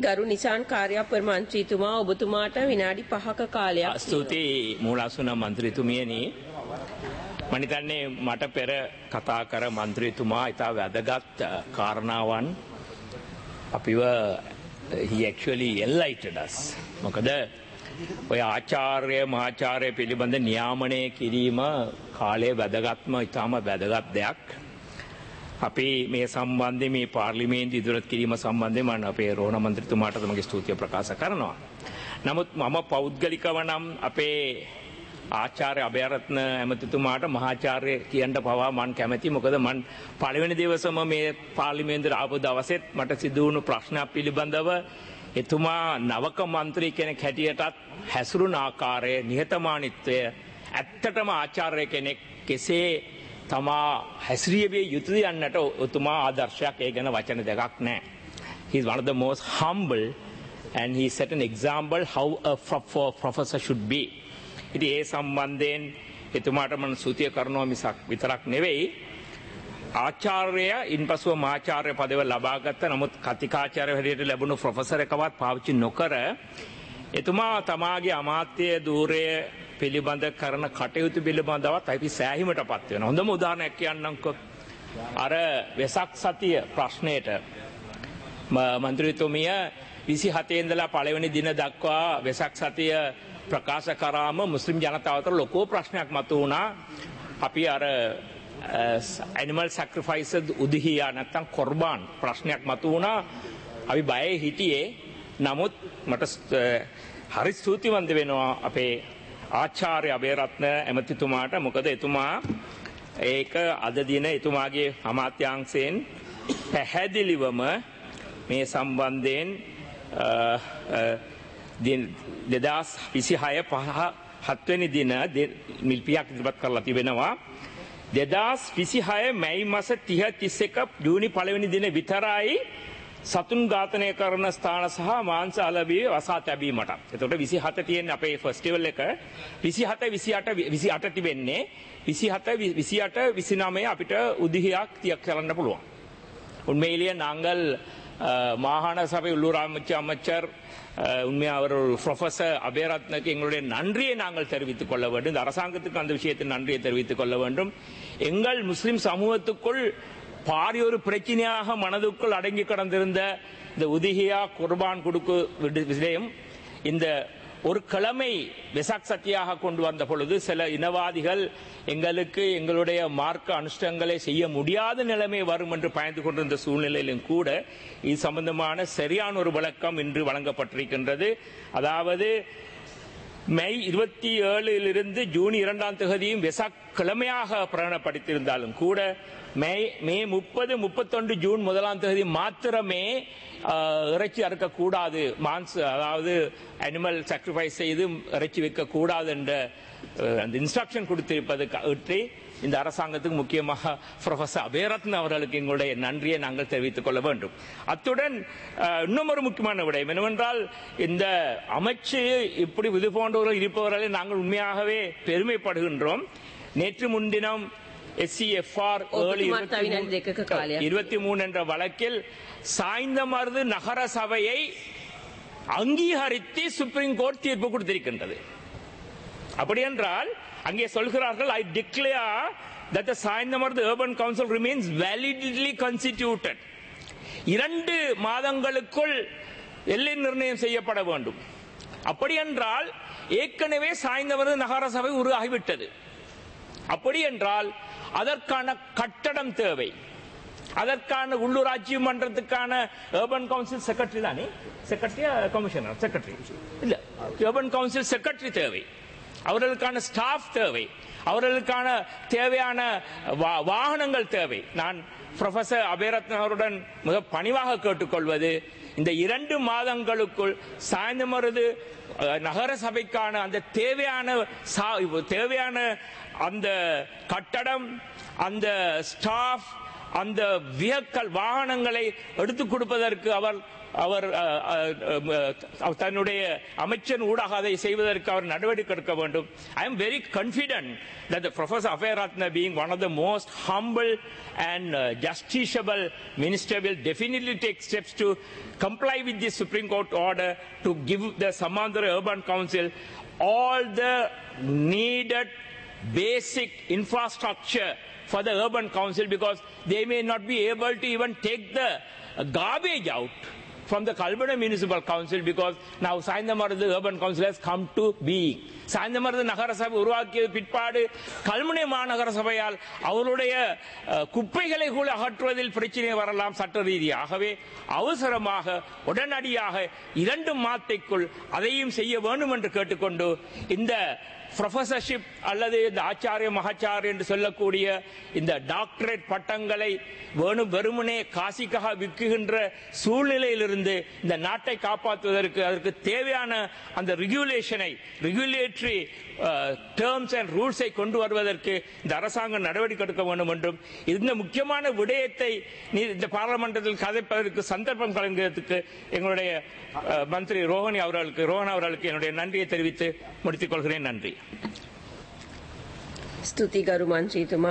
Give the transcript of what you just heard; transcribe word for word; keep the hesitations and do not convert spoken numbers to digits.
ගරු නිසාන් කාර්යපර මන්ත්‍රීතුමා ඔබතුමාට විනාඩි පහක කාලයක් ස්තුතියි මූලාසන මන්ත්‍රීතුමියනි මම හිතන්නේ මට පෙර කතා කර මන්ත්‍රීතුමා ඉතා වැදගත් කාරණාවන් අපිව he actually enlightened us මොකද ඔය ආචාර්ය මහාචාර්ය පිළිබඳ නියාමනය කිරීම කාලයේ වැදගත්ම ඉතාම වැදගත් දෙයක් අපි මේ සම්බන්ධයෙන් මේ පාර්ලිමේන්තු ඉදිරියට කිරීම සම්බන්ධයෙන් මම අපේ රෝහණ මන්ත්‍රීතුමාට තමගේ ස්තුතිය ප්‍රකාශ කරනවා. නමුත් මම පෞද්ගලිකව නම් අපේ ආචාර්ය අභයරත්න ඇමතිතුමාට මහාචාර්ය කියන්න පවා මම කැමැති. මොකද මම පළවෙනි දවසම මේ පාර්ලිමේන්තුවට ආපු දවසෙත් මට සිදු වුණු ප්‍රශ්නයක් පිළිබඳව එතුමා නවක മന്ത്രി කෙනෙක් හැටියටත් හැසිරුණ ආකාරය නිහතමානීත්වය ඇත්තටම ආචාර්ය කෙනෙක් කෙසේ තමා හැසිරිය යුතුද යන්නට එතුමා ආදර්ශයක් ඒ ගැන වචන දෙකක් නැහැ. He is one of the most humble and he set an example how a professor should be. ඉතින් ඒ සම්බන්ධයෙන් එතුමාට මම ස්තුතිය කරනවා මිසක් විතරක් නෙවෙයි ආචාර්ය ඉන්පසුව මහාචාර්ය පදව ලබාගත්ත නමුත් කතිකාචාර්ය හැටියට ලැබුණු ප්‍රොෆෙසර් එකවත් පාවිච්චි නොකර එතුමා තමාගේ අමාත්‍ය ධූරය පිළිබඳ කරන කටයුතු පිළිබඳවත් අපි සෑහීමටපත් වෙනවා. හොඳම උදාහරණයක් කියන්නම්කෝ. අර වෙසක් සතිය ප්‍රශ්නයට මන්ත්‍රීතුමිය විසිහතේ ඉඳලා පළවෙනි දින දක්වා වෙසක් සතිය ප්‍රකාශ කරාම මුස්ලිම් ජනතාව අතර ලොකු ප්‍රශ්නයක් මතුවුණා. අපි අර animal sacrifice උදහියා නැත්තම් කුර්බාන් ප්‍රශ්නයක් මතුවුණා. අපි බයේ හිටියේ. නමුත් මට හරි ස්තුතිවන්ත වෙනවා අපේ ආචාර්ය අබේරත්න ඇමතිතුමාට. මොකද එතුමා ඒක අද දින එතුමාගේ අමාත්‍යාංශයෙන් පැහැදිලිවම මේ සම්බන්ධයෙන් දෙදහස් විසිහය පහ හත්වෙනි දින මිල්පියක් ඉදිරිපත් කරලා තිබෙනවා. දෙදහස් විසිහය මැයි මාස තිහ තිස් එක ජූනි පළවෙනි දින විතරයි සතුන් ඝාතනය කරන ස්ථාන සහ මාංශ අලෙවි වසා තැබීමට. එතකොට විසිහත තියෙන්නේ අපේ ෆෙස්ටිවල් එක. විසිහත විසිඅට විසිඅට තිබෙන්නේ. විසිහත විසිඅට විසිනවය අපිට උදහියක් තියක් කරන්න පුළුවන්. උන්මේලිය நாங்கள் மாகாண சபை உள்ளூர் அமைச்சர் அமைச்சர் உண்மையாக அவர் ப்ரொஃபஸர் அபேரத்னுக்கு எங்களுடைய நன்றியை நாங்கள் தெரிவித்துக் கொள்ள வேண்டும். இந்த அரசாங்கத்துக்கு அந்த விஷயத்தில் நன்றியை தெரிவித்துக் கொள்ள வேண்டும். எங்கள் முஸ்லிம் சமூகத்துக்குள் பாரிய ஒரு பிரச்சனையாக மனதுக்குள் அடங்கி கிடந்திருந்த இந்த உதிகியா குர்பான் கொடுக்கு விஷயம் இந்த ஒரு கிழமை வெசாக் சத்தியாக கொண்டு வந்த பொழுது சில இனவாதிகள் எங்களுக்கு எங்களுடைய மார்க்க அனுஷ்டங்களை செய்ய முடியாத நிலைமை வரும் என்று பயந்து கொண்டிருந்த சூழ்நிலையிலும் கூட இது சம்பந்தமான சரியான ஒரு விளக்கம் இன்று வழங்கப்பட்டிருக்கின்றது. அதாவது மே இருபத்தி ஏழிலிருந்து ஜூன் இரண்டாம் தேதியும் வெசாக் கிழமையாக பிரகடனப்படுத்தியிருந்தாலும் கூட மே மே முப்பது முப்பத்தொன்று ஜூன் முதலாம் தேதி மாத்திரமே இறைச்சி அறுக்கக்கூடாது, மான்ஸ் அதாவது அனிமல் சாக்ரிஃபைஸ் செய்து இறைச்சி வைக்கக்கூடாது என்ற அந்த இன்ஸ்ட்ரக்ஷன் கொடுத்திருப்பது பற்றி இந்த அரசாங்கத்துக்கு முக்கியமாக ப்ரொஃபஸர் அபேரத்ன அவர்களுக்கு எங்களுடைய நன்றியை நாங்கள் தெரிவித்துக் கொள்ள வேண்டும். அத்துடன் இன்னும் ஒரு முக்கியமான விடயம் என்னவென்றால் இந்த அமைச்சு இப்படி இது போன்றவர்கள் இருப்பவர்களை நாங்கள் உண்மையாகவே பெருமைப்படுகின்றோம். நேற்று முன்தினம் எஸ்சிஎஃப்ஆர் இருபத்தி மூணு என்ற வழக்கில் சாய்ந்தமருது நகர சபையை அங்கீகரித்து சுப்ரீம் கோர்ட் தீர்ப்பு கொடுத்திருக்கின்றது. அப்படி என்றால் அங்கே சொல்கிறார்கள், I declare that the Sainthamaruthu urban council remains validly constituted. இரண்டு மாதங்களுக்குள் எல்லை நிர்ணயம் செய்யப்பட வேண்டும். அப்படி என்றால் ஏற்கனவே சாய்ந்தமருது நகர சபை உருவாகிவிட்டது. அப்படி என்றால் அதற்கான கட்டடம் தேவை, அதற்கான உள்ளூராட்சி மன்றத்துக்கான urban council செக்ரட்டரி தானே, செக்ரட்டரி கமிஷனர் செக்ரட்டரி இல்ல, urban council செக்ரட்டரி தேவை, அவர்களுக்கான ஸ்டாஃப் தேவை, அவர்களுக்கான தேவையான வாகனங்கள் தேவை. நான் ப்ரொஃபசர் அபேரத்ன அவருடன் மிக பணிவாக கேட்டுக்கொள்வது, இந்த இரண்டு மாதங்களுக்குள் சாய்ந்தமருது நகர சபைக்கான அந்த தேவையான தேவையான அந்த கட்டடம், அந்த ஸ்டாஃப், அந்த வியக்கல் வாகனங்களை எடுத்துக் கொடுப்பதற்கு அவர் அவர் தன்னுடைய அமைச்சர் ஊடாக அதை செய்வதற்கு அவர் நடவடிக்கை எடுக்க வேண்டும். I am very confident that the Professor Abheyaratne, being one of the most humble and uh, justiciable minister, will definitely take steps to comply with the Supreme Court order to give the Samandara Urban Council all the needed basic infrastructure for the urban council, because they may not be able to even take the garbage out from the Kalbada Municipal Council, because now Saindamarada Urban Council has come to being. Saindamarada Nagarasabha உருவாக்கிய பிற்பாடு கல்முனை மாநகர சபையால் அவருடைய குப்பைகளை கூட அகற்றுவதில் பிரச்சனை வரலாம் சட்ட ரீதியாகவே. அவசரமாக உடனடியாக இரண்டு மாதத்திற்குள் அதையும் செய்ய வேண்டும் என்று கேட்டுக்கொண்டு, இந்த ப்ரொஃபசர்ஷிப் அல்லது இந்த ஆச்சாரிய மகாச்சாரிய என்று சொல்லக்கூடிய இந்த டாக்டரேட் பட்டங்களை வேணும் வெறுமனே காசிக்காக விற்குகின்ற சூழ்நிலையிலிருந்து இந்த நாட்டை காப்பாற்றுவதற்கு அதற்கு தேவையான அந்த ரெகுலேஷனை ரெகுலேட்டரி டேர்ம்ஸ் அண்ட் ரூல்ஸை கொண்டு வருவதற்கு இந்த அரசாங்கம் நடவடிக்கை எடுக்க வேண்டும் என்றும், இந்த முக்கியமான விடயத்தை இந்த பாராளுமன்றத்தில் கதைப்பதற்கு சந்தர்ப்பம் கலங்குவதற்கு எங்களுடைய மந்திரி ரோஹணி அவர்களுக்கு ரோஹன் அவர்களுக்கு என்னுடைய நன்றியை தெரிவித்து முடித்துக் கொள்கிறேன். நன்றி. ස්තුති ගරු මන්ත්‍රීතුමා.